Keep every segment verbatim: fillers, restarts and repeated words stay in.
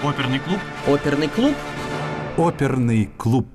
Оперный клуб. Оперный клуб. Оперный клуб.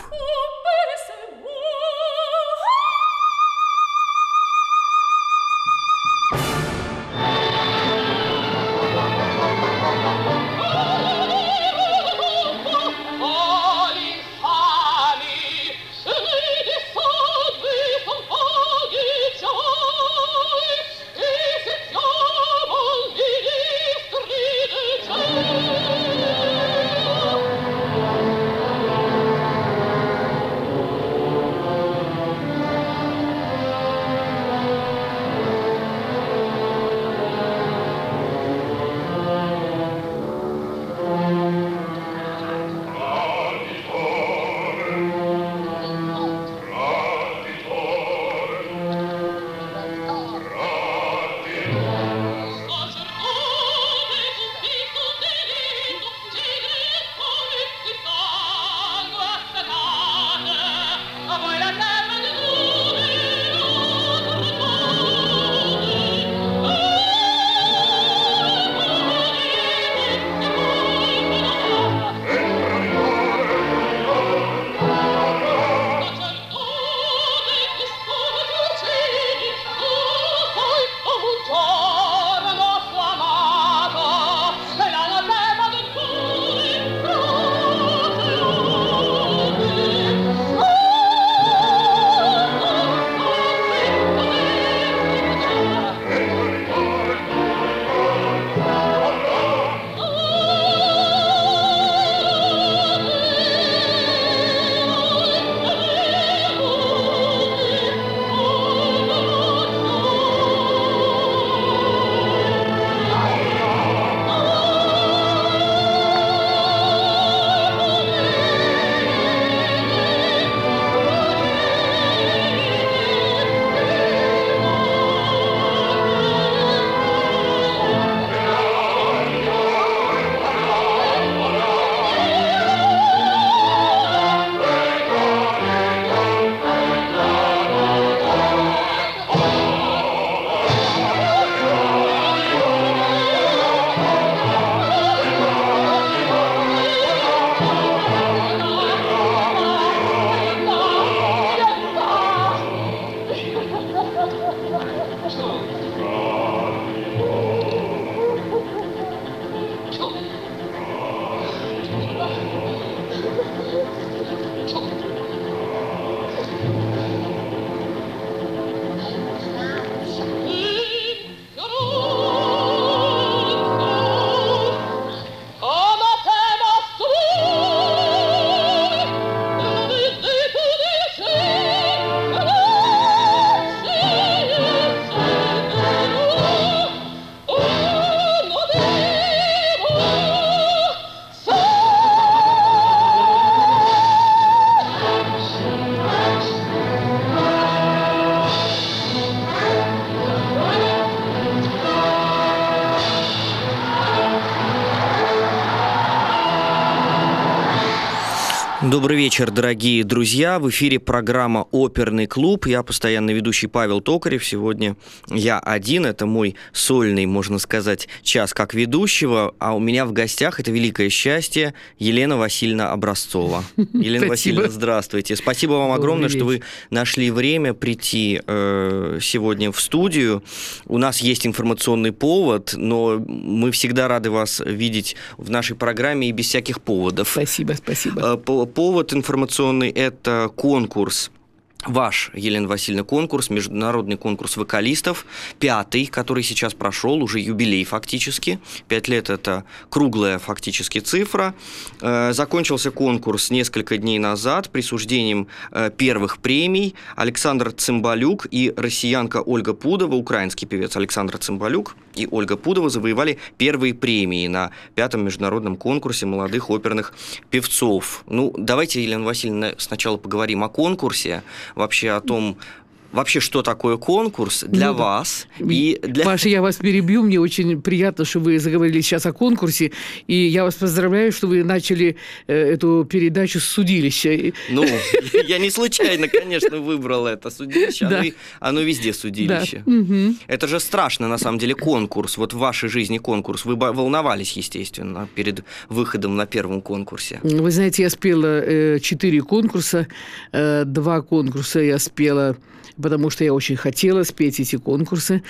Добрый вечер, дорогие друзья. В эфире программа «Оперный клуб». Я постоянно ведущий Павел Токарев. Сегодня я один. Это мой сольный, можно сказать, час как ведущего. А у меня в гостях, это великое счастье, Елена Васильевна Образцова. Елена Васильевна, здравствуйте. Спасибо вам огромное, что вы нашли время прийти э, сегодня в студию. У нас есть информационный повод, но мы всегда рады вас видеть в нашей программе и без всяких поводов. Спасибо, спасибо. Повод информационный – это конкурс. Ваш, Елена Васильевна, конкурс, международный конкурс вокалистов, пятый, который сейчас прошел, уже юбилей фактически. Пять лет – это круглая фактически цифра. Закончился конкурс несколько дней назад присуждением первых премий. Александр Цымбалюк и россиянка Ольга Пудова, украинский певец Александр Цымбалюк и Ольга Пудова завоевали первые премии на пятом международном конкурсе молодых оперных певцов. Ну, давайте, Елена Васильевна, сначала поговорим о конкурсе, вообще о том, вообще, что такое конкурс для ну, вас. И для... Паша, я вас перебью, мне очень приятно, что вы заговорили сейчас о конкурсе, и я вас поздравляю, что вы начали э, эту передачу с судилища. Ну, я не случайно, конечно, выбрал это судилище, оно, оно везде судилище. Да. Угу. Это же страшно, на самом деле, конкурс, вот в вашей жизни конкурс. Вы волновались, естественно, перед выходом на первом конкурсе. Вы знаете, я спела э, четыре конкурса, э, два конкурса я спела, потому что я очень хотела спеть эти конкурсы.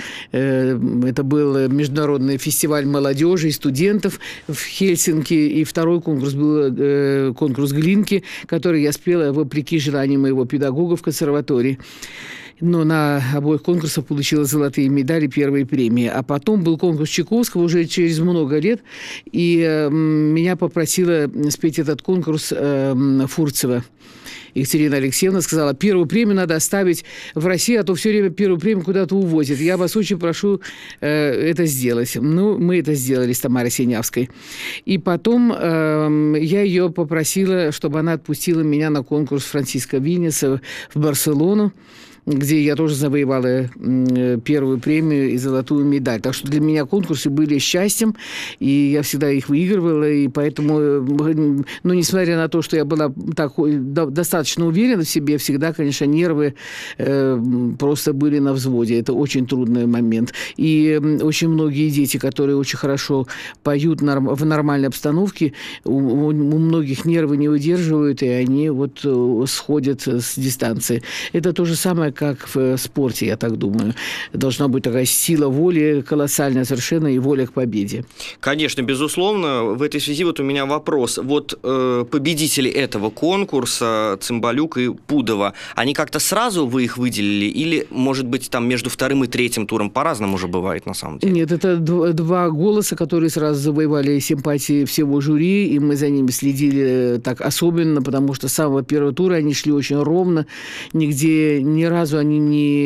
Это был международный фестиваль молодежи и студентов в Хельсинки, и второй конкурс был конкурс Глинки, который я спела вопреки желанию моего педагога в консерватории. Но на обоих конкурсах получила золотые медали, первые премии. А потом был конкурс Чайковского уже через много лет, и э, меня попросила спеть этот конкурс э, Фурцева. Екатерина Алексеевна сказала, первую премию надо оставить в России, а то все время первую премию куда-то увозят. Я вас очень прошу э, это сделать. Ну, мы это сделали с Тамарой Синявской. И потом э, я ее попросила, чтобы она отпустила меня на конкурс Франциско Виньеса в Барселону, где я тоже завоевала первую премию и золотую медаль. Так что для меня конкурсы были счастьем, и я всегда их выигрывала, и поэтому, ну, несмотря на то, что я была так, достаточно уверена в себе, всегда, конечно, нервы э, просто были на взводе. Это очень трудный момент. И очень многие дети, которые очень хорошо поют норм, в нормальной обстановке, у, у многих нервы не выдерживают, и они вот сходят с дистанции. Это то же самое, как в спорте, я так думаю. Должна быть такая сила воли колоссальная совершенно и воля к победе. Конечно, безусловно. В этой связи вот у меня вопрос. Вот э, победители этого конкурса, Цымбалюк и Пудова, они как-то сразу вы их выделили? Или, может быть, там между вторым и третьим туром по-разному уже бывает на самом деле? Нет, это два, два голоса, которые сразу завоевали симпатии всего жюри, и мы за ними следили так особенно, потому что с самого первого тура они шли очень ровно, нигде ни разу они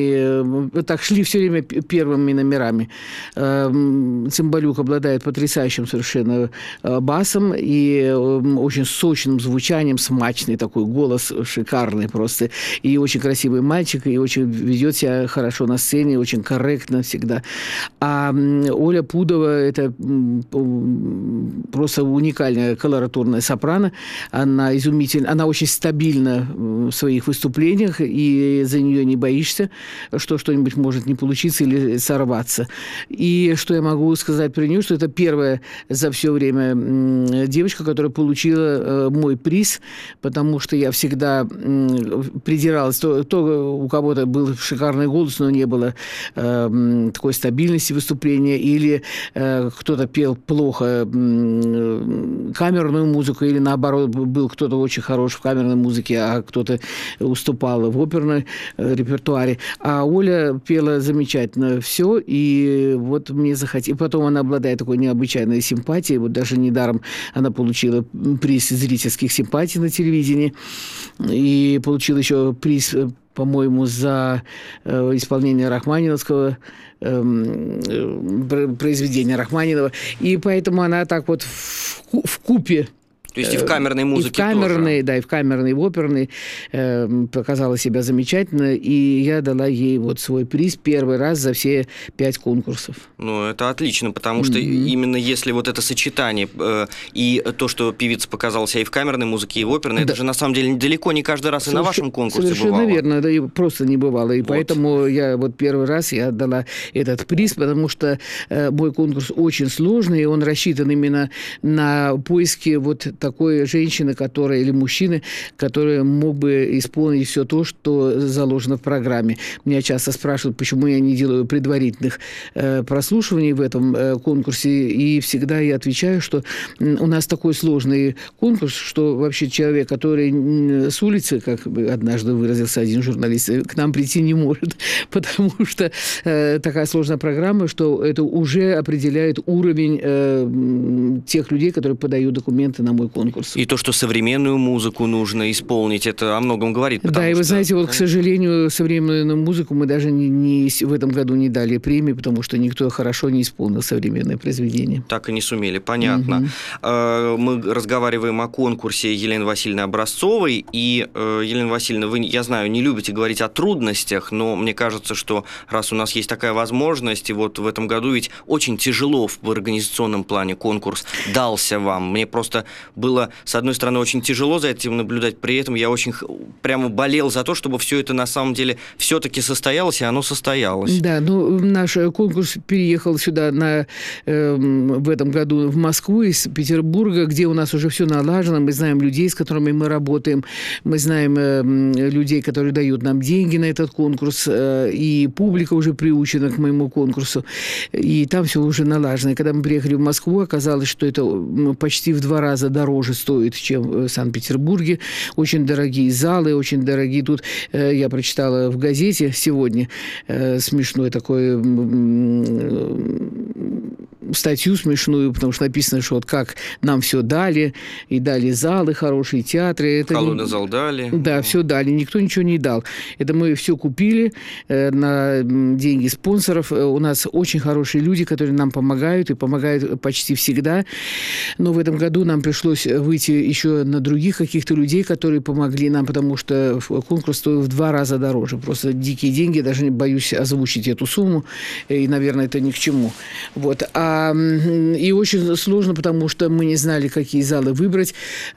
не так шли все время первыми номерами. Цымбалюк обладает потрясающим совершенно басом и очень сочным звучанием, смачный такой голос, шикарный просто. И очень красивый мальчик, и очень ведет себя хорошо на сцене, очень корректно всегда. А Оля Пудова – это просто уникальная колоратурная сопрано. Она изумительна, она очень стабильна в своих выступлениях, и за нее не боишься, что что-нибудь может не получиться или сорваться. И что я могу сказать про нее, что это первая за все время девочка, которая получила мой приз, потому что я всегда придиралась. То, то у кого-то был шикарный голос, но не было э, такой стабильности выступления, или э, кто-то пел плохо э, камерную музыку, или наоборот был кто-то очень хорош в камерной музыке, а кто-то уступал в оперной репертуаре. А Оля пела замечательно все, и вот мне захотелось. И потом она обладает такой необычайной симпатией. Вот даже недаром она получила приз зрительских симпатий на телевидении. И получила еще приз, по-моему, за э, исполнение рахманиновского э, произведения Рахманинова. И поэтому она так вот в, в купе. То есть и в камерной музыке и в камерной, тоже. Да, и в камерной, и в оперной э, показала себя замечательно, и я дала ей вот свой приз первый раз за все пять конкурсов. Ну, это отлично, потому что mm-hmm. именно если вот это сочетание э, и то, что певица показала себя и в камерной музыке, и в оперной, да. Это же на самом деле далеко не каждый раз Соверш... и на вашем конкурсе совершенно бывало. Совершенно верно, да, и просто не бывало, и вот. Поэтому я вот первый раз я дала этот приз, потому что э, мой конкурс очень сложный, и он рассчитан именно на поиски вот такой женщины, которая, или мужчины, который мог бы исполнить все то, что заложено в программе. Меня часто спрашивают, почему я не делаю предварительных э, прослушиваний в этом э, конкурсе, и всегда я отвечаю, что у нас такой сложный конкурс, что вообще человек, который с улицы, как однажды выразился один журналист, к нам прийти не может, потому что э, такая сложная программа, что это уже определяет уровень э, тех людей, которые подают документы на мой конкурсу. И то, что современную музыку нужно исполнить, это о многом говорит. Да, и вы что... знаете, вот, к сожалению, современную музыку мы даже не, не, в этом году не дали премии, потому что никто хорошо не исполнил современное произведение. Так и не сумели, понятно. Угу. Мы разговариваем о конкурсе Елены Васильевны Образцовой, и, Елена Васильевна, вы, я знаю, не любите говорить о трудностях, но мне кажется, что раз у нас есть такая возможность, и вот в этом году ведь очень тяжело в организационном плане конкурс дался вам. Мне просто было, с одной стороны, очень тяжело за этим наблюдать, при этом я очень прямо болел за то, чтобы все это на самом деле все-таки состоялось, и оно состоялось. Да, ну наш конкурс переехал сюда на, э, в этом году в Москву из Петербурга, где у нас уже все налажено, мы знаем людей, с которыми мы работаем, мы знаем э, людей, которые дают нам деньги на этот конкурс, э, и публика уже приучена к моему конкурсу, и там все уже налажено. И когда мы приехали в Москву, оказалось, что это почти в два раза дороже стоит, чем в Санкт-Петербурге. Очень дорогие залы, очень дорогие. Тут э, я прочитала в газете сегодня э, смешной такой статью смешную, потому что написано, что вот как нам все дали, и дали залы, хорошие театры. Это Холодный не... зал дали. Да, ну. все дали, никто ничего не дал. Это мы все купили э, на деньги спонсоров. У нас очень хорошие люди, которые нам помогают, и помогают почти всегда. Но в этом году нам пришлось выйти еще на других каких-то людей, которые помогли нам, потому что конкурс стоил в два раза дороже. Просто дикие деньги, даже не боюсь озвучить эту сумму, и, наверное, это ни к чему. Вот. А И очень сложно, потому что мы не знали, какие залы выбрать.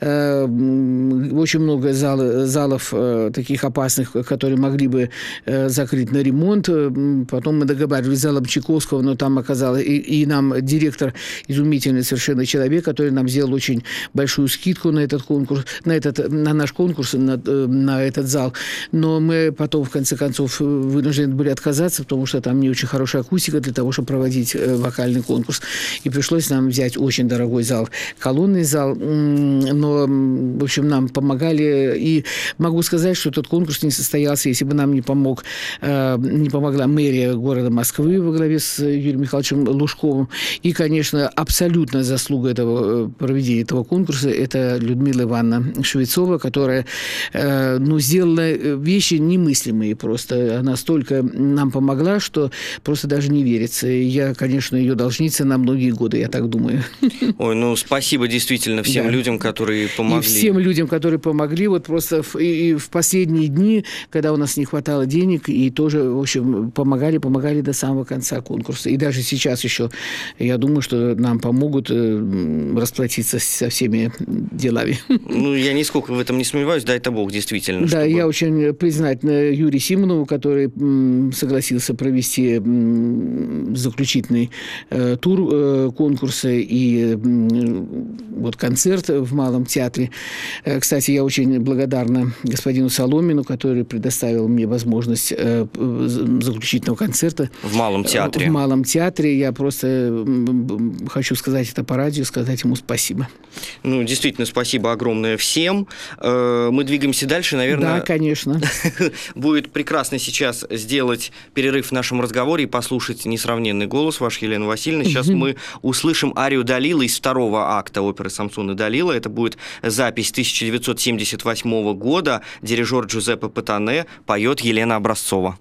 Очень много зал, залов таких опасных, которые могли бы закрыть на ремонт. Потом мы договаривались с залом Чайковского, но там оказалось... И, и нам директор, изумительный совершенно человек, который нам сделал очень большую скидку на этот конкурс, на, этот, на наш конкурс, на, на этот зал. Но мы потом, в конце концов, вынуждены были отказаться, потому что там не очень хорошая акустика для того, чтобы проводить вокальный конкурс. И пришлось нам взять очень дорогой зал, колонный зал. Но, в общем, нам помогали. И могу сказать, что этот конкурс не состоялся, если бы нам не помог, не помогла мэрия города Москвы во главе с Юрием Михайловичем Лужковым. И, конечно, абсолютная заслуга этого проведения этого конкурса – это Людмила Ивановна Швецова, которая, ну, сделала вещи немыслимые просто. Она столько нам помогла, что просто даже не верится. И я, конечно, ее должница на многие годы, я так думаю. Ой, ну, спасибо действительно всем да. людям, которые помогли. И всем людям, которые помогли. Вот просто в, и, и в последние дни, когда у нас не хватало денег, и тоже, в общем, помогали, помогали до самого конца конкурса. И даже сейчас еще, я думаю, что нам помогут расплатиться со всеми делами. Ну, я нисколько в этом не сомневаюсь, дай это Бог, действительно. Да, чтобы... я очень признательна Юрию Симонову, который согласился провести заключительный э, тур э, конкурса и э, вот концерт в Малом театре. Э, кстати, я очень благодарна господину Соломину, который предоставил мне возможность э, заключительного концерта. В Малом театре. В Малом театре. Я просто хочу сказать это по радио, сказать ему спасибо. Ну, действительно, спасибо огромное всем. Мы двигаемся дальше, наверное... Да, конечно. Будет прекрасно сейчас сделать перерыв в нашем разговоре и послушать несравненный голос ваш, Елена Васильевна. Сейчас мы услышим арию Далила из второго акта оперы «Самсон и Далила». Это будет запись тысяча девятьсот семьдесят восьмого года. Дирижер Джузеппе Патане, поет Елена Образцова.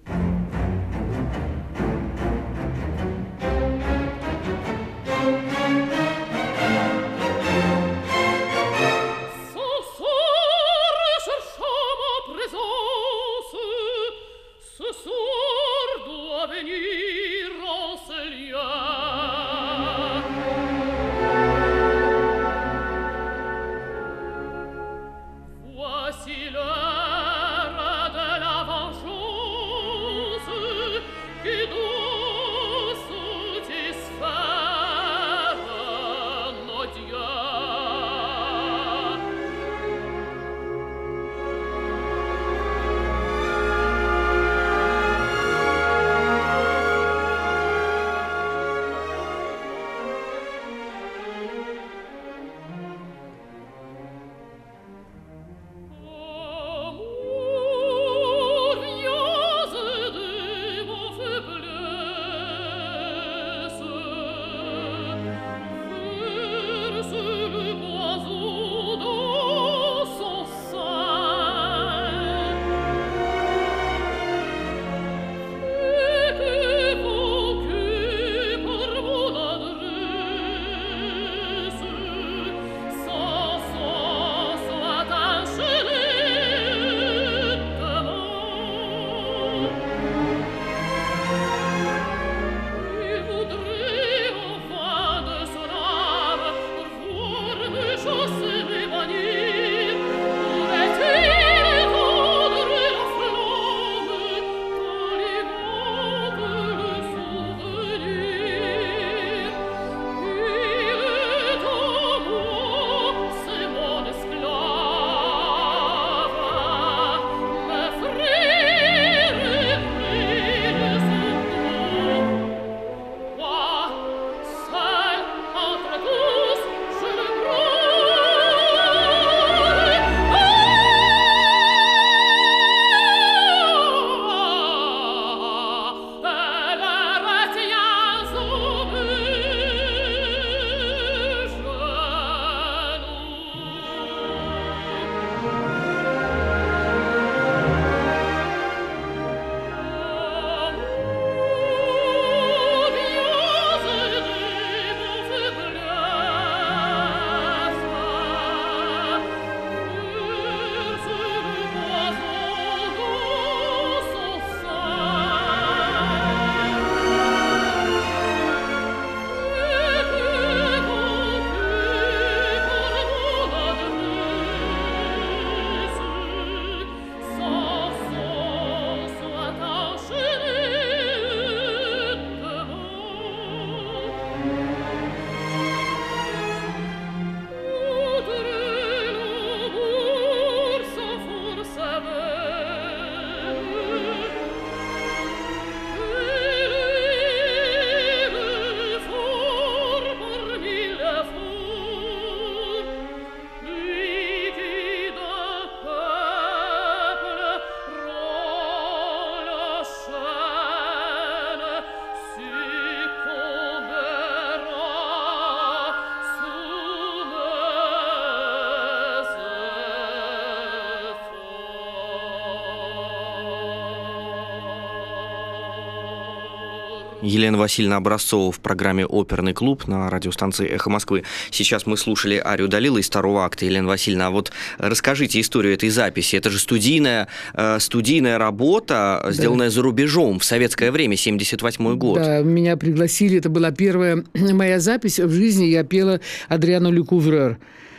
Елена Васильевна Образцова в программе «Оперный клуб» на радиостанции «Эхо Москвы». Сейчас мы слушали арию Далила из второго акта. Елена Васильевна, а вот расскажите историю этой записи. Это же студийная, э, студийная работа, да, сделанная за рубежом в советское время, семьдесят восьмой год. Да, меня пригласили. Это была первая моя запись в жизни. Я пела Адриану Лекуврер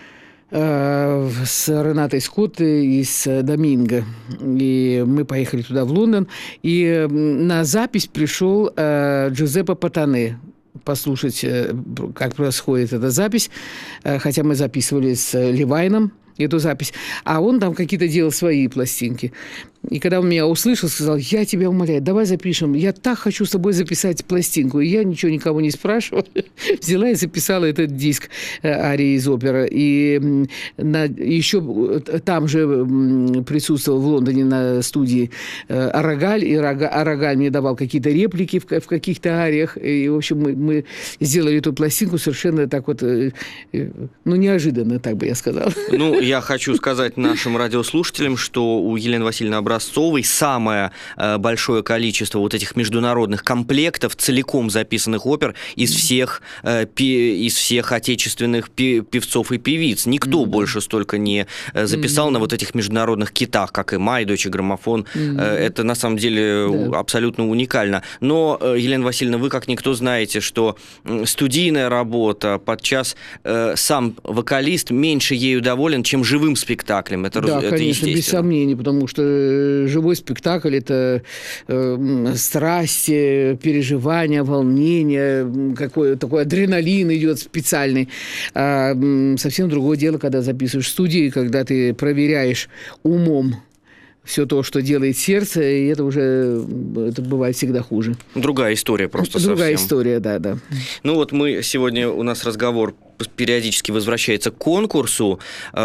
с Ренатой Скотт и с Доминго. И мы поехали туда, в Лондон. И на запись пришел Джузеппе Патане послушать, как происходит эта запись. Хотя мы записывали с Левайном эту запись. А он там какие-то делал свои пластинки. И когда он меня услышал, сказал: я тебя умоляю, давай запишем. Я так хочу с тобой записать пластинку. И я ничего никого не спрашивала. Взяла и записала этот диск арии из оперы. И на, еще там же присутствовал в Лондоне на студии Арагаль. И Арагаль мне давал какие-то реплики в, в каких-то ариях. И, в общем, мы, мы сделали эту пластинку совершенно так вот, ну, неожиданно, так бы я сказала. Ну, я хочу сказать нашим радиослушателям, что у Елены Васильевны Образцовой самое э, большое количество вот этих международных комплектов, целиком записанных опер из всех, э, пи, из всех отечественных пи, певцов и певиц. Никто mm-hmm. больше столько не э, записал mm-hmm. на вот этих международных китах, как и Май, Дойче Граммофон. Mm-hmm. Э, это на самом деле yeah. абсолютно уникально. Но, э, Елена Васильевна, вы как никто знаете, что студийная работа, подчас э, сам вокалист меньше ею доволен, чем живым спектаклем. Это, да, это конечно, без сомнений, потому что живой спектакль – это э, страсти, переживания, волнение, какой такой адреналин идет специальный. А совсем другое дело, когда записываешь в студии, когда ты проверяешь умом все то, что делает сердце, и это уже это бывает всегда хуже. Другая история просто Другая совсем. история, да, да. Ну вот мы сегодня, у нас разговор периодически возвращается к конкурсу.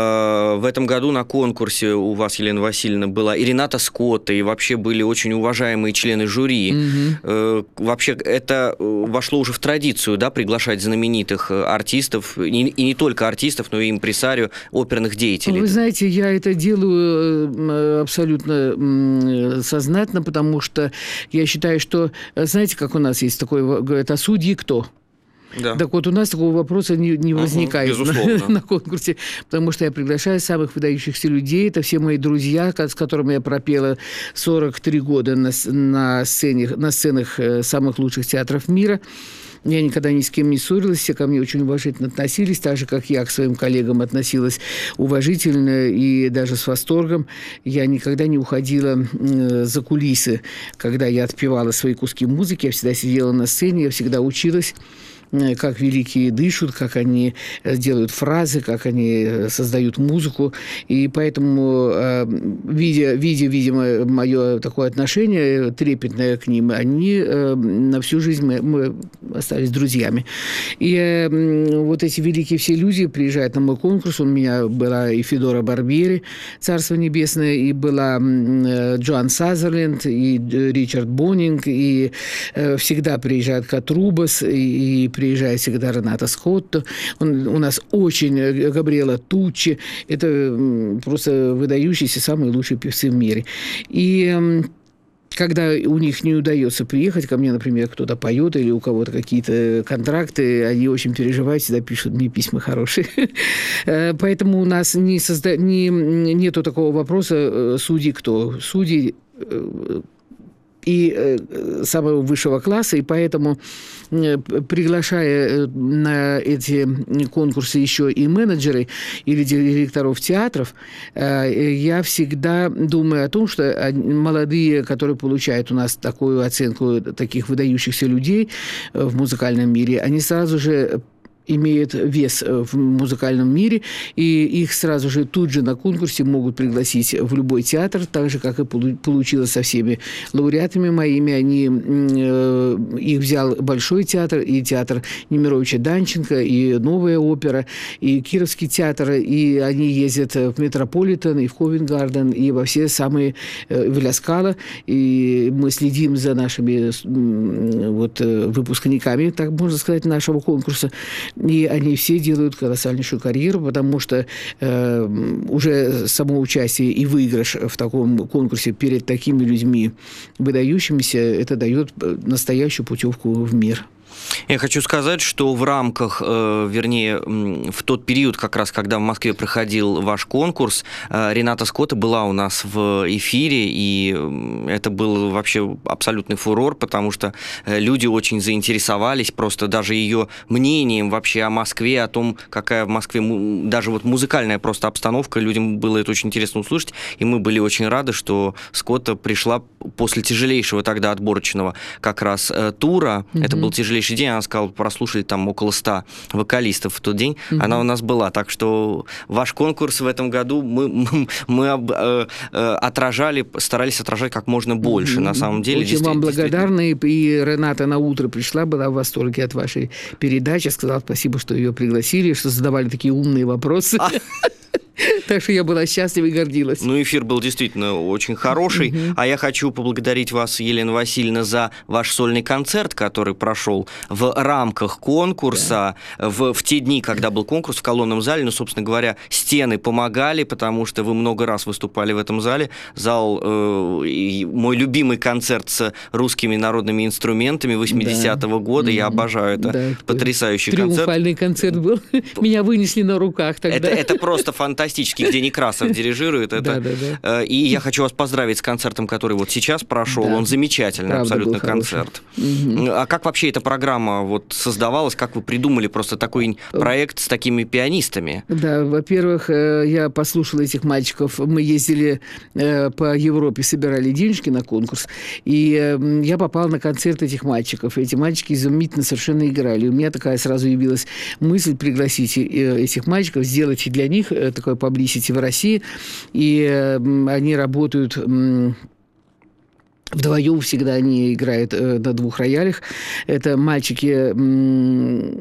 В этом году на конкурсе у вас, Елена Васильевна, была и Рената Скотт, и вообще были очень уважаемые члены жюри. Угу. Вообще это вошло уже в традицию, да, приглашать знаменитых артистов, и не только артистов, но и импресарио, оперных деятелей. Вы знаете, я это делаю абсолютно сознательно, потому что я считаю, что, знаете, как у нас есть такое, говорят, а судьи кто? Да. Так вот, у нас такого вопроса не, не возникает угу, на, на конкурсе, потому что я приглашаю самых выдающихся людей. Это все мои друзья, с которыми я пропела сорок три года на, на, сцене, на сценах самых лучших театров мира. Я никогда ни с кем не ссорилась, все ко мне очень уважительно относились, так же, как я к своим коллегам относилась уважительно и даже с восторгом. Я никогда не уходила за кулисы, когда я отпевала свои куски музыки. Я всегда сидела на сцене, я всегда училась, как великие дышат, как они делают фразы, как они создают музыку. И поэтому, видя, видя, видимо, мое такое отношение трепетное к ним, они на всю жизнь мы, мы остались друзьями. И вот эти великие все люди приезжают на мой конкурс. У меня была и Федора Барбери, Царство Небесное, и была Джоан Сазерленд, и Ричард Боннинг, и всегда приезжает Катрубас, и приезжает всегда Рената Скотт. Он, у нас очень Габриэла Туччи. Это просто выдающиеся, самые лучшие певцы в мире. И когда у них не удается приехать, ко мне, например, кто-то поет или у кого-то какие-то контракты, они очень переживают, всегда пишут мне письма хорошие. Поэтому у нас не созда... не... нету такого вопроса «судьи кто?». Судьи и э, самого высшего класса, и поэтому, э, приглашая на эти конкурсы еще и менеджеры или директоров театров, э, я всегда думаю о том, что молодые, которые получают у нас такую оценку таких выдающихся людей в музыкальном мире, они сразу же имеют вес в музыкальном мире, и их сразу же тут же на конкурсе могут пригласить в любой театр, так же, как и получилось со всеми лауреатами моими. Они, э, их взял Большой театр, и театр Немировича Данченко, и Новая опера, и Кировский театр, и они ездят в Метрополитен, и в Ковент-Гарден, и во все самые, э, в Ля Скала, и мы следим за нашими э, вот, выпускниками, так можно сказать, нашего конкурса. И они все делают колоссальнейшую карьеру, потому что э, уже само участие и выигрыш в таком конкурсе перед такими людьми выдающимися, это дает настоящую путевку в мир. Я хочу сказать, что в рамках, э, вернее, в тот период, как раз, когда в Москве проходил ваш конкурс, э, Рената Скотта была у нас в эфире, и это был вообще абсолютный фурор, потому что люди очень заинтересовались просто даже ее мнением вообще о Москве, о том, какая в Москве даже вот музыкальная просто обстановка, людям было это очень интересно услышать, и мы были очень рады, что Скотта пришла после тяжелейшего тогда отборочного как раз э, тура, mm-hmm. это был тяжелейший день, она сказала, прослушали там около ста вокалистов в тот день, mm-hmm. она у нас была, так что ваш конкурс в этом году мы, мы, мы э, э, отражали, старались отражать как можно больше, mm-hmm. на самом деле. Очень вам благодарны, и Рената на утро пришла, была в восторге от вашей передачи, сказала спасибо, что ее пригласили, что задавали такие умные вопросы. Так что я была счастлива и гордилась. Ну, эфир был действительно очень хороший. Mm-hmm. А я хочу поблагодарить вас, Елена Васильевна, за ваш сольный концерт, который прошел в рамках конкурса, yeah. в, в те дни, когда был конкурс в колонном зале. Ну, собственно говоря, стены помогали, потому что вы много раз выступали в этом зале. Зал, э, мой любимый концерт с русскими народными инструментами восьмидесятого yeah. года. Mm-hmm. Я обожаю это. Yeah. Потрясающий Триумфальный концерт. концерт был. Меня вынесли на руках тогда. Это, это просто фантастически. Где Некрасов дирижирует это. Да, да, да. И я хочу вас поздравить с концертом, который вот сейчас прошел. Да. Он замечательный, правда, абсолютно концерт. Угу. А как вообще эта программа вот создавалась? Как вы придумали просто такой проект с такими пианистами? Да, во-первых, я послушала этих мальчиков. Мы ездили по Европе, собирали денежки на конкурс. И я попала на концерт этих мальчиков. Эти мальчики изумительно совершенно играли. У меня такая сразу явилась мысль пригласить этих мальчиков, сделать для них такое publicity в России, и э, они работают э, вдвоем, всегда они играют э, на двух роялях. Это мальчики э,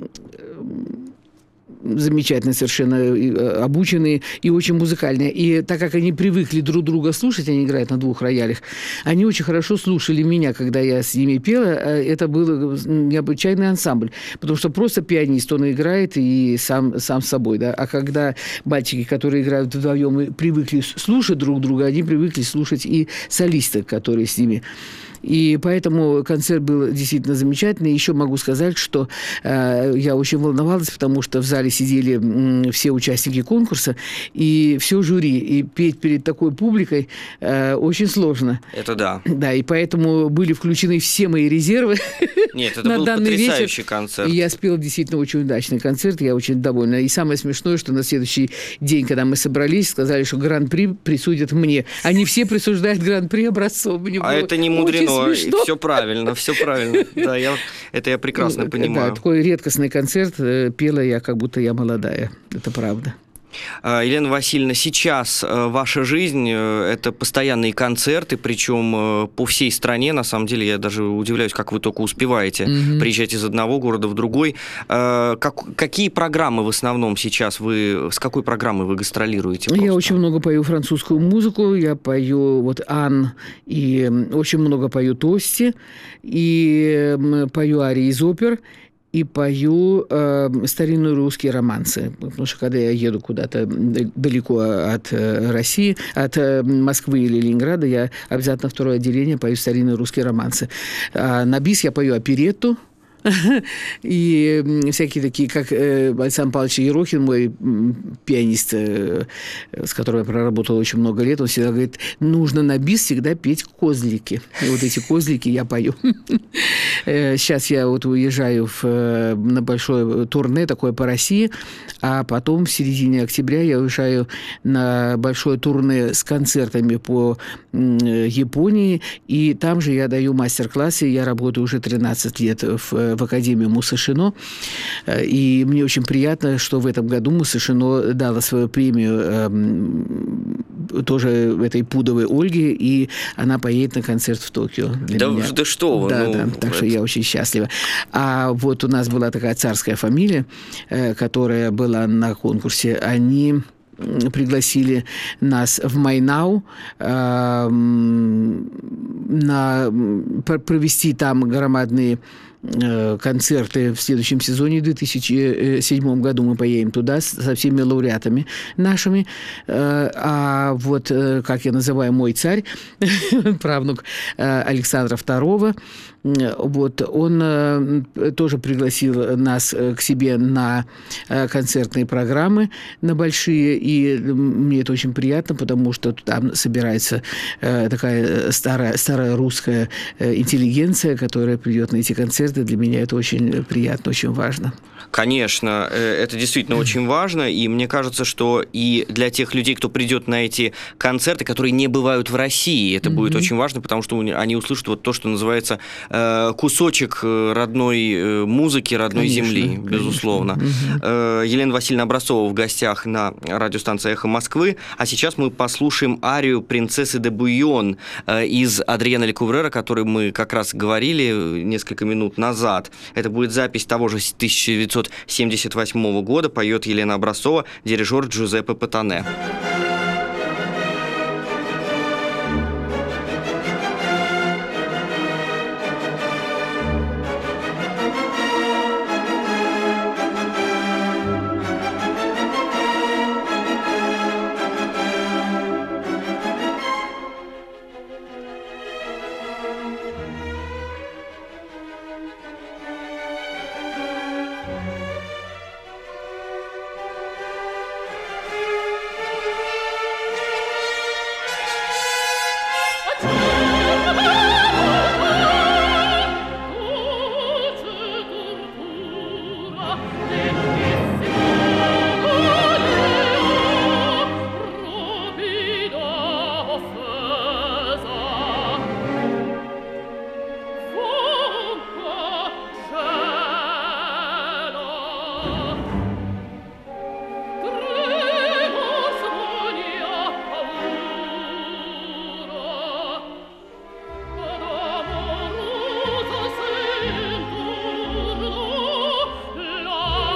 замечательно совершенно обученные и очень музыкальные. И так как они привыкли друг друга слушать, они играют на двух роялях, они очень хорошо слушали меня, когда я с ними пела. Это был необычайный ансамбль, потому что просто пианист, он играет и сам, сам с собой. Да? А когда мальчики, которые играют вдвоем, привыкли слушать друг друга, они привыкли слушать и солиста, которые с ними. И поэтому концерт был действительно замечательный. Еще могу сказать, что э, я очень волновалась, потому что в зале сидели м, все участники конкурса и все жюри. И петь перед такой публикой э, очень сложно. Это да. Да, и поэтому были включены все мои резервы. Нет, это был потрясающий концерт. И я спела действительно очень удачный концерт, я очень довольна. И самое смешное, что на следующий день, когда мы собрались, сказали, что гран-при присудят мне. Они все присуждают гран-при образцов. А это не мудрено. Все правильно, все правильно. Да, я, это я прекрасно понимаю. Да, такой редкостный концерт. Пела я, как будто я молодая. Это правда. Елена Васильевна, сейчас ваша жизнь – это постоянные концерты, причем по всей стране. На самом деле, я даже удивляюсь, как вы только успеваете mm-hmm. приезжать из одного города в другой. Как, какие программы в основном сейчас вы, с какой программой вы гастролируете? Просто? Я очень много пою французскую музыку, я пою вот Ан, и очень много пою Тости, и пою арии из опер. И пою э, старинные русские романсы. Потому что когда я еду куда-то далеко от э, России, от э, Москвы или Ленинграда, я обязательно второе отделение пою старинные русские романсы. А на бис я пою оперетту. И всякие такие, как Александр Павлович Ерохин, мой пианист, с которым я проработала очень много лет, он всегда говорит, нужно на бис всегда петь козлики. И вот эти козлики я пою. Сейчас я вот уезжаю в, на большое турне такое по России, а потом в середине октября я уезжаю на большое турне с концертами по Японии, и там же я даю мастер-классы, я работаю уже тринадцать лет в в Академии Мусашино. И мне очень приятно, что в этом году Мусашино дала свою премию э, тоже этой Пудовой Ольге, и она поедет на концерт в Токио. Да, да что вы. Да, ну, да, так это... что я очень счастлива. А вот у нас была такая царская фамилия, э, которая была на конкурсе. Они пригласили нас в Майнау э, на, провести там громадные концерты в следующем сезоне, в две тысячи седьмом году мы поедем туда со всеми лауреатами нашими. А вот, как я называю, мой царь, правнук Александра второго, вот, он тоже пригласил нас к себе на концертные программы, на большие, и мне это очень приятно, потому что там собирается такая старая, старая русская интеллигенция, которая придет на эти концерты. Для меня это очень приятно, очень важно. Конечно, это действительно очень важно, и мне кажется, что и для тех людей, кто придет на эти концерты, которые не бывают в России, это mm-hmm. будет очень важно, потому что они услышат вот то, что называется кусочек родной музыки, родной конечно, земли, безусловно. Mm-hmm. Елена Васильевна Образцова в гостях на радиостанции «Эхо Москвы», а сейчас мы послушаем арию «Принцессы де Буйон» из Адриена Лекуврера, о которой мы как раз говорили несколько минут назад. Это будет запись того же тысяча девятьсот семьдесят восьмого года, поет Елена Образцова, дирижер Джузеппе Патане. Love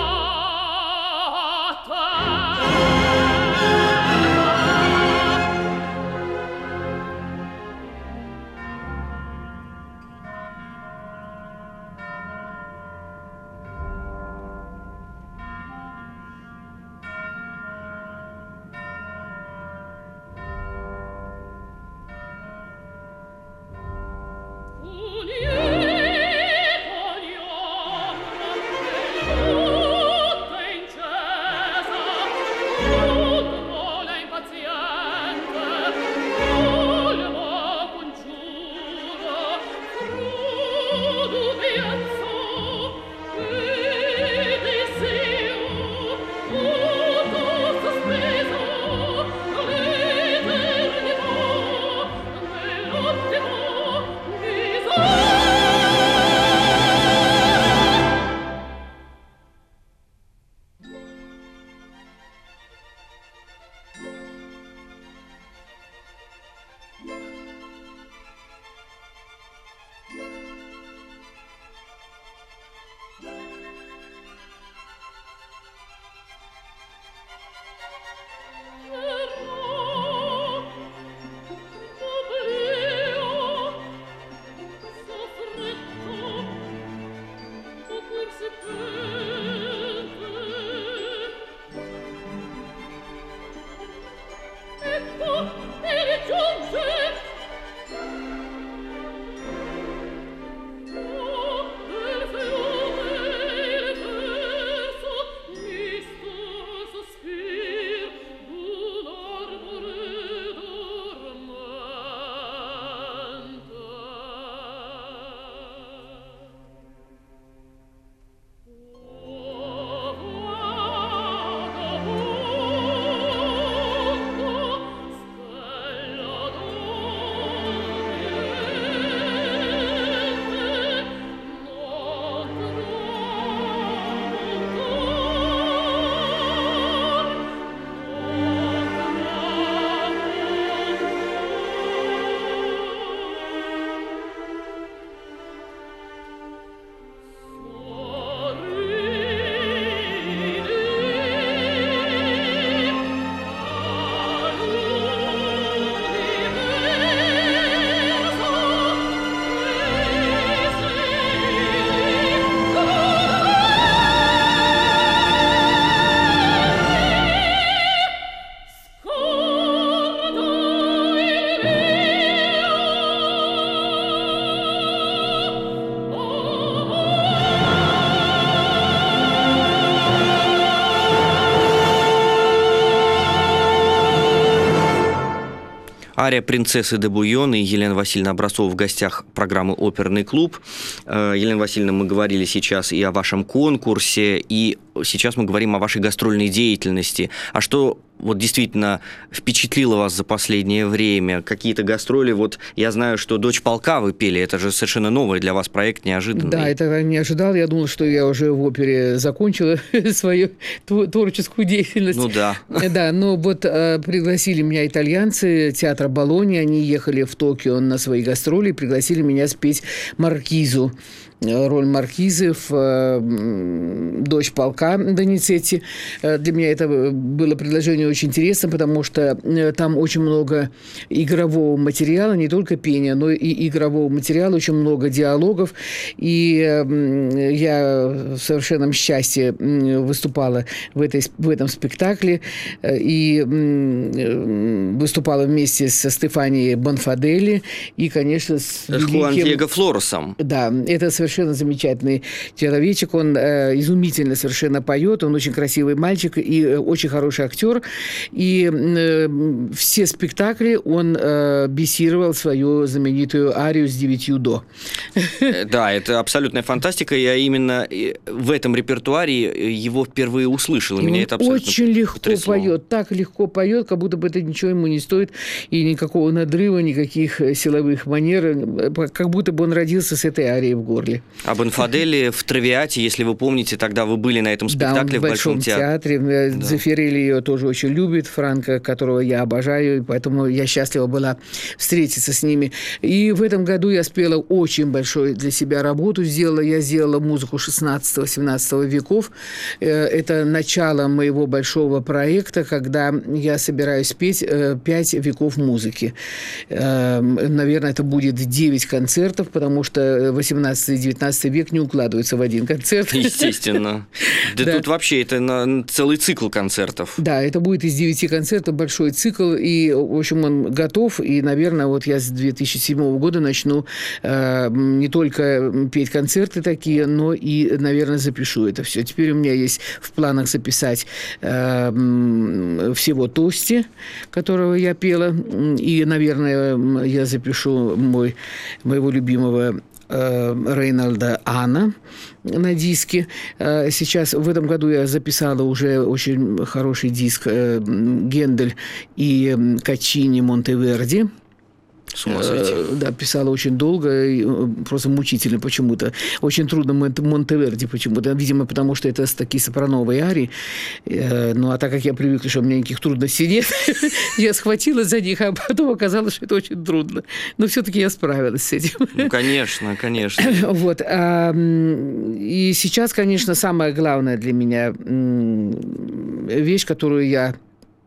Ария принцессы де Буйон и Елена Васильевна Образцова в гостях программы «Оперный клуб». Елена Васильевна, мы говорили сейчас и о вашем конкурсе, и сейчас мы говорим о вашей гастрольной деятельности. А что вот действительно впечатлило вас за последнее время? Какие-то гастроли? Вот я знаю, что «Дочь полка» вы пели. Это же совершенно новый для вас проект, неожиданный. Да, это не ожидал. Я думал, что я уже в опере закончила свою творческую деятельность. Ну да. Да, но вот пригласили меня итальянцы театра Болоньи. Они ехали в Токио на свои гастроли и пригласили меня спеть Маркизу. Роль Маркизы в «Дочь полка» Доницетти. Для меня это было предложение очень интересно, потому что там очень много игрового материала, не только пения, но и игрового материала, очень много диалогов. И я в совершенном счастье выступала в, этой, в этом спектакле и выступала вместе со Стефанией Бонфаделли и, конечно, с великим... Хуан Диего Флоресом. Да, это совершенно замечательный человечек, он э, изумительно совершенно поет, он очень красивый мальчик и э, очень хороший актер, и э, все спектакли он э, бисировал свою знаменитую арию с девятью до. Да, это абсолютная фантастика, я именно в этом репертуаре его впервые услышал, и меня это абсолютно очень легко потрясло. поет, так легко поет, как будто бы это ничего ему не стоит, и никакого надрыва, никаких силовых манер, как будто бы он родился с этой арией в горле. А Бонфаделли в «Травиате», если вы помните, тогда вы были на этом спектакле, да, в Большом театре. театре. Да. Дзефирелли ее тоже очень любит, Франко, которого я обожаю, и поэтому я счастлива была встретиться с ними. И в этом году я спела очень большую для себя работу, сделала, я сделала музыку шестнадцатого-семнадцатого веков. Это начало моего большого проекта, когда я собираюсь петь пять веков музыки. Наверное, это будет девять концертов, потому что восемнадцатый и девятнадцатый век не укладываются в один концерт. Естественно. Да, да. Тут вообще это на целый цикл концертов. Да, это будет из девяти концертов большой цикл, и, в общем, он готов, и, наверное, вот я с две тысячи седьмого года начну э, не только петь концерты такие, но и, наверное, запишу это все. Теперь у меня есть в планах записать э, всего Тости, которого я пела, и, наверное, я запишу мой, моего любимого Рейнольда Анна на диске. Сейчас в этом году я записала уже очень хороший диск Гендель и Каччини Монтеверди. С ума сойти. Да, писала очень долго, и просто мучительно почему-то. Очень трудно Монтеверди почему-то. Видимо, потому что это такие сопрановые арии. Ну, а так как я привыкла, что у меня никаких трудностей нет, я схватилась за них, а потом оказалось, что это очень трудно. Но все-таки я справилась с этим. Ну, конечно, конечно. Вот. И сейчас, конечно, самая главная для меня вещь, которую я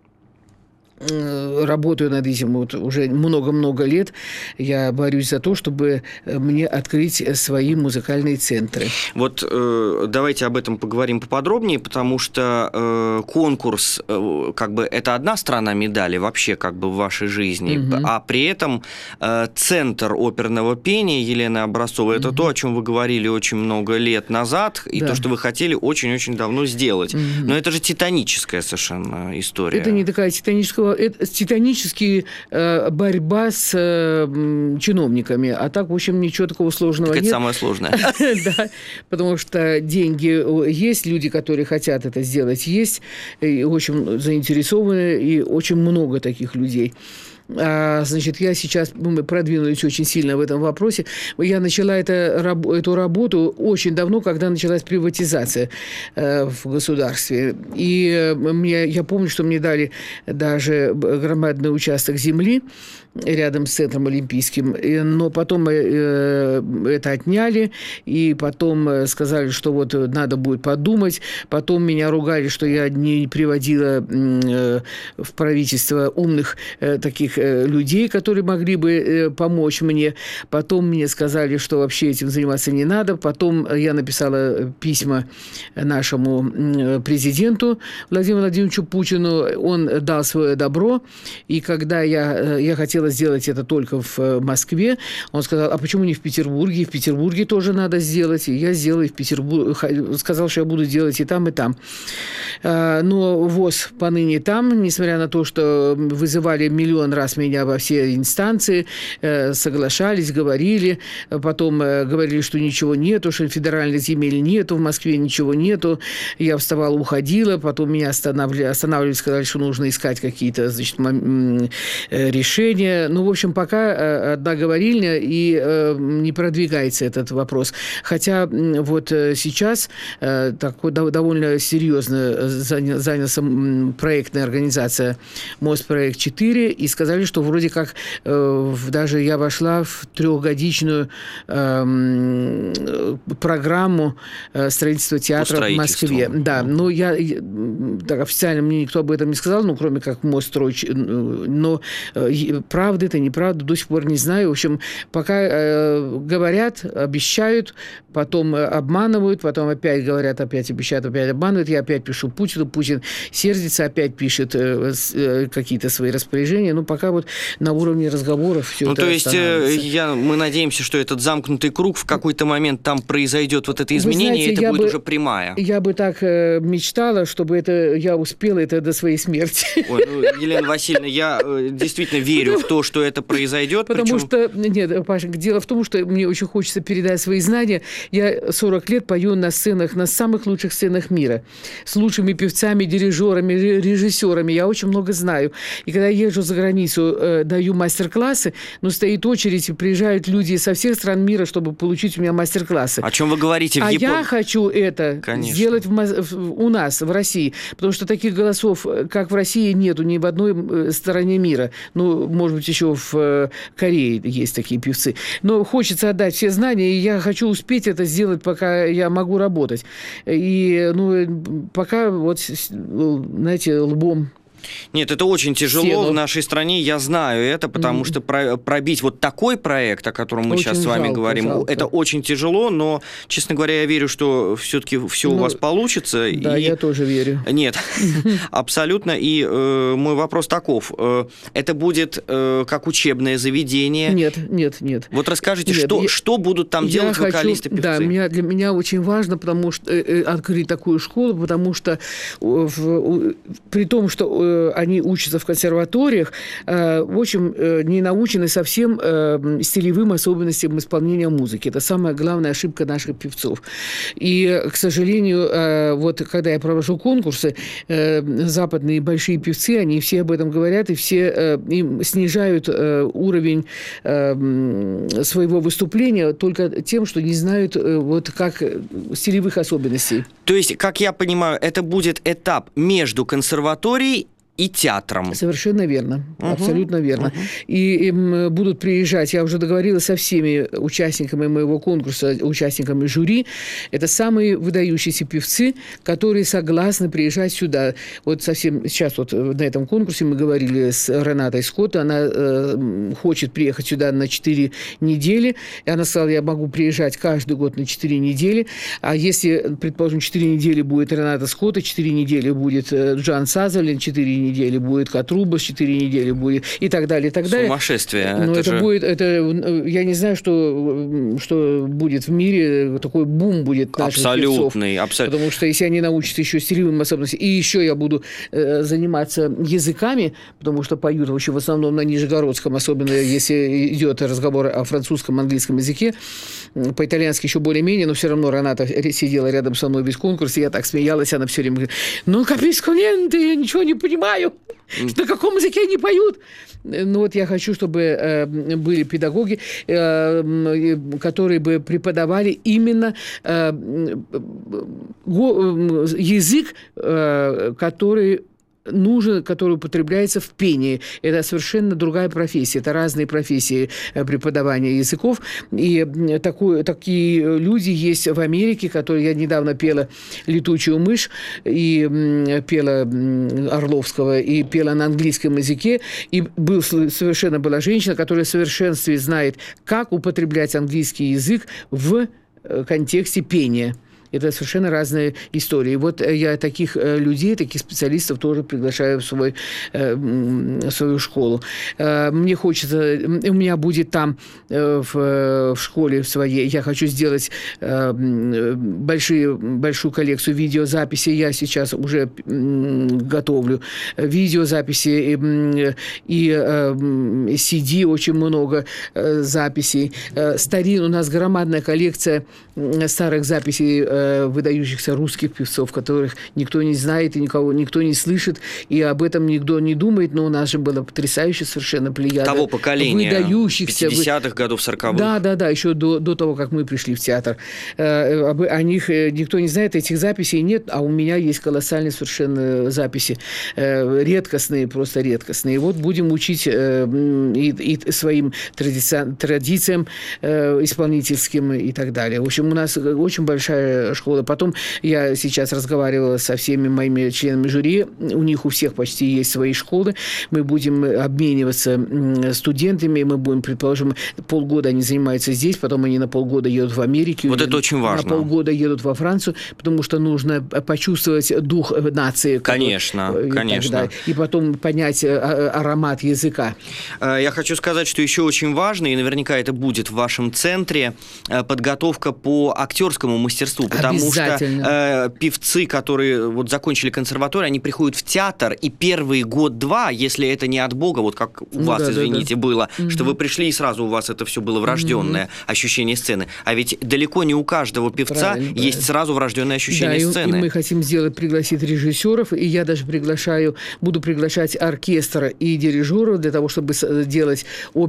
работаю над этим вот уже много-много лет. Я борюсь за то, чтобы мне открыть свои музыкальные центры. Вот э, давайте об этом поговорим поподробнее, потому что э, конкурс, э, как бы, это одна сторона медали вообще как бы в вашей жизни, угу. а при этом э, центр оперного пения Елены Образцовой, это угу. то, о чем вы говорили очень много лет назад, и да. то, что вы хотели очень-очень давно сделать. Угу. Но это же титаническая совершенно история. Это не такая титаническая. Это титаническая э, борьба с э, чиновниками. А так, в общем, ничего такого сложного так нет. Это самое сложное. Да, потому что деньги есть, люди, которые хотят это сделать, есть, и очень заинтересованы, и очень много таких людей. А, значит, я сейчас, мы продвинулись очень сильно в этом вопросе. Я начала это, эту работу очень давно, когда началась приватизация э, в государстве. И мне, я помню, что мне дали даже громадный участок земли рядом с центром Олимпийским, но потом э, это отняли, и потом сказали, что вот надо будет подумать. Потом меня ругали, что я не приводила э, в правительство умных э, таких людей, которые могли бы помочь мне. Потом мне сказали, что вообще этим заниматься не надо. Потом я написала письма нашему президенту Владимиру Владимировичу Путину. Он дал свое добро. И когда я, я хотела хотела сделать это только в Москве. Он сказал, а почему не в Петербурге? В Петербурге тоже надо сделать. И я сделала и в Петербурге. Сказал, что я буду делать и там, и там. Но ВОС поныне там, несмотря на то, что вызывали миллион раз меня во все инстанции, соглашались, говорили, потом говорили, что ничего нету, что федеральных земель нету, в Москве ничего нету. Я вставала, уходила, потом меня останавливали, останавливали, сказали, что нужно искать какие-то, значит, решения. Ну, в общем, пока одна говорильня, и не продвигается этот вопрос. Хотя вот сейчас такой довольно серьезно занялся проектная организация «Мостпроект четыре», и сказали, что вроде как даже я вошла в трехгодичную программу строительства театра в Москве. Да, но я так официально мне никто об этом не сказал, ну, кроме как Мостстрой, но правда это, неправда, до сих пор не знаю. В общем, пока говорят, обещают, потом обманывают, потом опять говорят, опять обещают, опять обманывают. Я опять пишу Путину, Путин сердится, опять пишет какие-то свои распоряжения. Ну, пока вот на уровне разговоров все ну, это то есть я, мы надеемся, что этот замкнутый круг в какой-то момент там произойдет вот это изменение, знаете, и это будет бы, уже прямая. Я бы так мечтала, чтобы это я успела это до своей смерти. Ой, ну, Елена Васильевна, я действительно верю в то, что это произойдет. Потому причем... что, нет, Паша, дело в том, что мне очень хочется передать свои знания. Я сорок лет пою на сценах, на самых лучших сценах мира. С лучшими певцами, дирижерами, режиссерами. Я очень много знаю. И когда я езжу за границу, э, даю мастер-классы, ну, стоит очередь, приезжают люди со всех стран мира, чтобы получить у меня мастер-классы. О чем вы говорите? В а Япон... я хочу это Конечно. сделать в, в, у нас, в России. Потому что таких голосов, как в России, нету ни в одной стороне мира. Ну, может быть, еще в Корее есть такие певцы. Но хочется отдать все знания, и я хочу успеть это сделать, пока я могу работать. И, ну, пока вот, знаете, лбом... Нет, это очень тяжело Сену. В нашей стране, я знаю это, потому mm-hmm. что про- пробить вот такой проект, о котором мы очень сейчас с вами жалко, говорим, жалко. Это очень тяжело, но, честно говоря, я верю, что все-таки все ну, у вас получится. Да, и... я тоже верю. Нет, абсолютно. И э, мой вопрос таков. Э, это будет э, как учебное заведение? Нет, нет, нет. Вот расскажите, нет, что, я, что будут там делать хочу, вокалисты-певцы? Да, меня, для меня очень важно потому что, э, открыть такую школу, потому что в, в, при том, что э, они учатся в консерваториях, э, в общем, э, не научены совсем э, стилевым особенностям исполнения музыки. Это самая главная ошибка наших певцов. И, к сожалению, э, вот когда я провожу конкурсы, э, западные большие певцы, они все об этом говорят, и все э, им снижают э, уровень э, своего выступления только тем, что не знают э, вот как стилевых особенностей. То есть, как я понимаю, это будет этап между консерваторией и театром. Совершенно верно. Uh-huh. Абсолютно верно. Uh-huh. И им будут приезжать, я уже договорилась со всеми участниками моего конкурса, участниками жюри. Это самые выдающиеся певцы, которые согласны приезжать сюда. Вот совсем сейчас вот на этом конкурсе мы говорили с Ренатой Скотт. Она э, хочет приехать сюда на четыре недели. И она сказала, я могу приезжать каждый год на четыре недели. А если, предположим, четыре недели будет Рената Скотт, четыре недели будет Джан Сазалин, четыре недели недели будет Катрубас, четыре недели будет и так далее, и так далее. Сумасшествие. Но это, это же... будет, это, я не знаю, что, что будет в мире, такой бум будет наших абсолютный, певцов. абсолютно. Потому что если они научатся еще стилевым особенностям, и еще я буду э, заниматься языками, потому что поют вообще в основном на нижегородском, особенно если идет разговор о французском, английском языке, по-итальянски еще более-менее, но все равно Рената сидела рядом со мной весь конкурс, и я так смеялась, она все время говорит, ну, каписко ненте, я ничего не понимаю. На каком языке они поют? Ну вот я хочу, чтобы э, были педагоги, э, которые бы преподавали именно э, го, язык, э, который нужен, который употребляется в пении. Это совершенно другая профессия. Это разные профессии преподавания языков. И такую, такие люди есть в Америке, которые... Я недавно пела «Летучую мышь», и пела Орловского, и пела на английском языке. И был, совершенно была женщина, которая в совершенстве знает, как употреблять английский язык в контексте пения. Это совершенно разные истории. Вот я таких людей, таких специалистов тоже приглашаю в, свой, в свою школу. Мне хочется... У меня будет там в, в школе своей... Я хочу сделать большие, большую коллекцию видеозаписей. Я сейчас уже готовлю видеозаписи и си ди, очень много записей. Старин, у нас громадная коллекция старых записей выдающихся русских певцов, которых никто не знает и никого, никто не слышит, и об этом никто не думает, но у нас же было потрясающее совершенно плеяда того поколения, выдающихся... пятидесятых годов, сороковых. Да, да, да, еще до, до того, как мы пришли в театр. О них никто не знает, этих записей нет, а у меня есть колоссальные совершенно записи, редкостные, просто редкостные. И вот будем учить и, и своим традициям, традициям исполнительским и так далее. В общем, у нас очень большая школа. Потом я сейчас разговаривала со всеми моими членами жюри. У них у всех почти есть свои школы. Мы будем обмениваться студентами. Мы будем, предположим, полгода они занимаются здесь, потом они на полгода едут в Америку. Вот это очень важно. На полгода едут во Францию, потому что нужно почувствовать дух нации. Конечно, и конечно. Тогда, и потом понять аромат языка. Я хочу сказать, что еще очень важно, и наверняка это будет в вашем центре, подготовка по актерскому мастерству, потому что э, певцы, которые вот закончили консерваторию, они приходят в театр, и первый год-два, если это не от Бога, вот как у вас, да, извините, да, да. было, угу. что вы пришли, и сразу у вас это все было врожденное угу. ощущение сцены. А ведь далеко не у каждого певца правильно, есть правильно. сразу врожденное ощущение да, сцены. И, и мы хотим сделать, пригласить режиссеров, и я даже приглашаю, буду приглашать оркестр и дирижеров для того, чтобы делать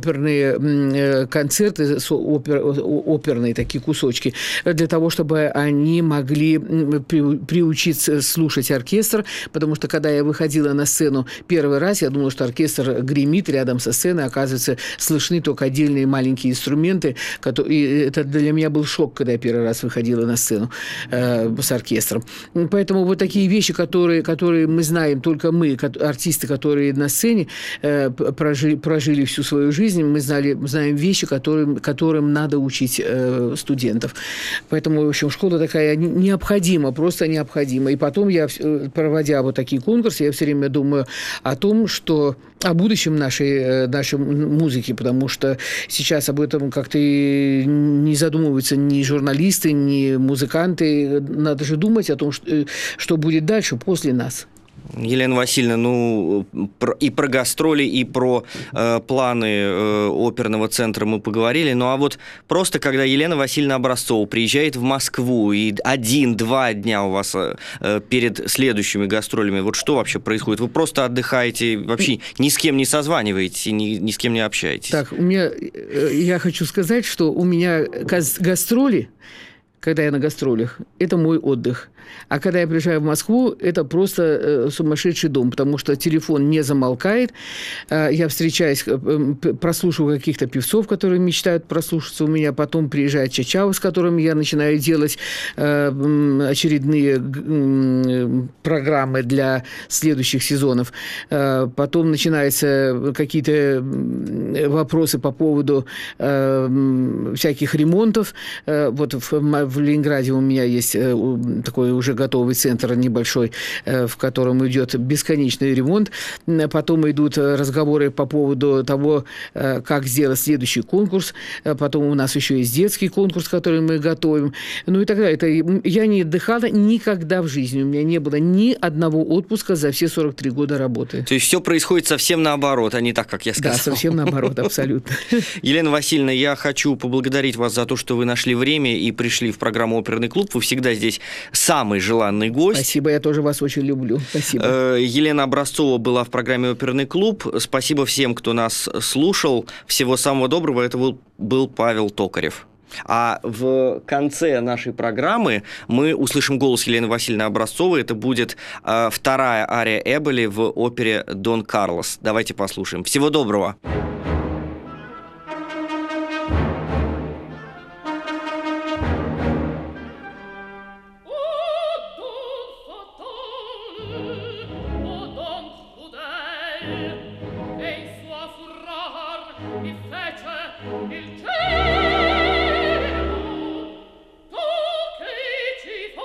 оперные концерты, опер, оперные такие кусочки, для того, чтобы они могли приучиться слушать оркестр, потому что, когда я выходила на сцену первый раз, я думала, что оркестр гремит рядом со сценой, оказывается, слышны только отдельные маленькие инструменты, которые... и это для меня был шок, когда я первый раз выходила на сцену э, с оркестром. Поэтому вот такие вещи, которые, которые мы знаем, только мы, артисты, которые на сцене э, прожили, прожили всю свою жизнь, мы знали, знаем вещи, которым, которым надо учить э, студентов. Поэтому, в общем, школа такая необходима, просто необходима. И потом я, проводя вот такие конкурсы, я все время думаю о том, что о будущем нашей, нашей музыки, потому что сейчас об этом как-то не задумываются ни журналисты, ни музыканты. Надо же думать о том, что, что будет дальше, после нас. Елена Васильевна, ну и про гастроли, и про э, планы э, оперного центра мы поговорили. Ну а вот просто когда Елена Васильевна Образцова приезжает в Москву, и один-два дня у вас э, перед следующими гастролями, вот что вообще происходит? Вы просто отдыхаете, вообще ни с кем не созваниваетесь, ни, ни с кем не общаетесь? Так, у меня, я хочу сказать, что у меня гастроли, когда я на гастролях, это мой отдых. А когда я приезжаю в Москву, это просто э, сумасшедший дом, потому что телефон не замолкает. Э, я встречаюсь, э, прослушиваю каких-то певцов, которые мечтают прослушаться у меня. Потом приезжает Чачава, с которым я начинаю делать э, очередные э, программы для следующих сезонов. Э, потом начинаются какие-то вопросы по поводу э, всяких ремонтов. Э, вот в, в Ленинграде у меня есть э, такой уже готовый центр небольшой, в котором идет бесконечный ремонт. Потом идут разговоры по поводу того, как сделать следующий конкурс. Потом у нас еще есть детский конкурс, который мы готовим. Ну и так далее. Это, я не отдыхала никогда в жизни. У меня не было ни одного отпуска за все сорок три года работы. То есть все происходит совсем наоборот, а не так, как я сказал. Да, совсем наоборот, абсолютно. Елена Васильевна, я хочу поблагодарить вас за то, что вы нашли время и пришли в программу «Оперный клуб». Вы всегда здесь самый желанный гость. Спасибо, я тоже вас очень люблю. Спасибо. Елена Образцова была в программе «Оперный клуб». Спасибо всем, кто нас слушал. Всего самого доброго. Это был, был Павел Токарев. А в конце нашей программы мы услышим голос Елены Васильевны Образцовой. Это будет э, вторая ария Эболи в опере «Дон Карлос». Давайте послушаем. Всего доброго. Il cielo, tu che ci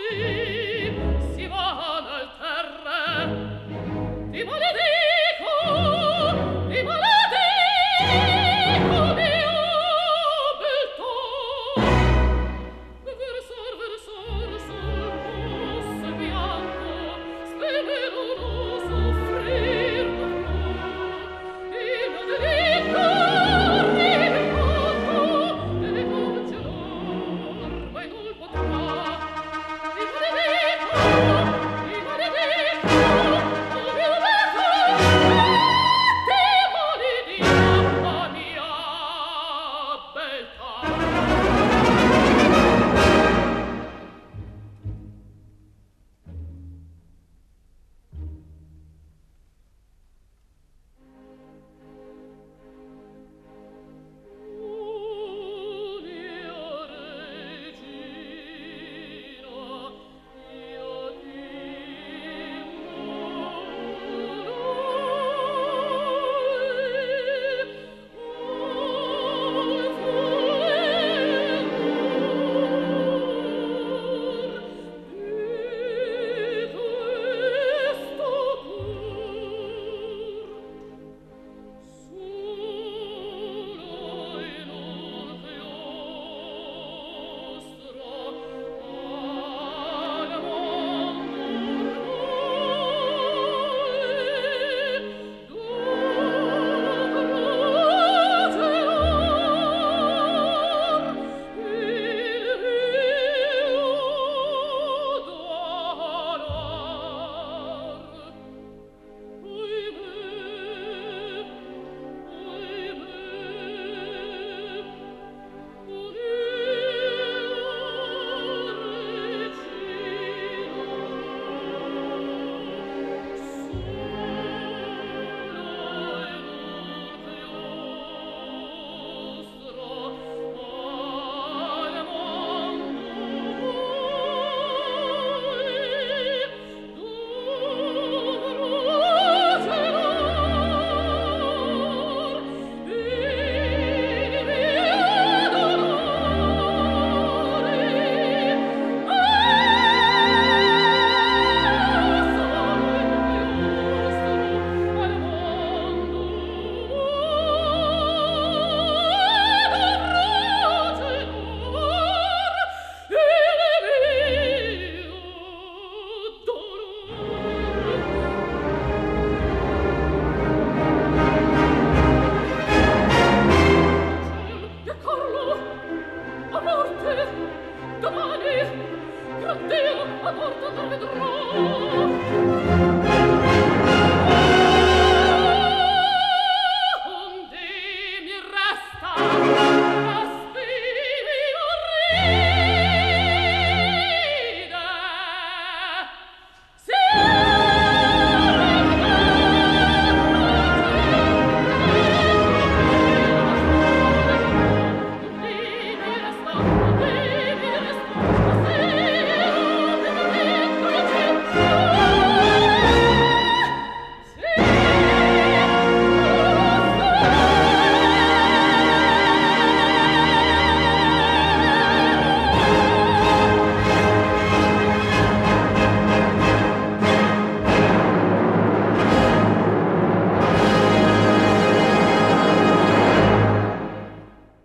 Domani, gran Dio, a porta non vedrò.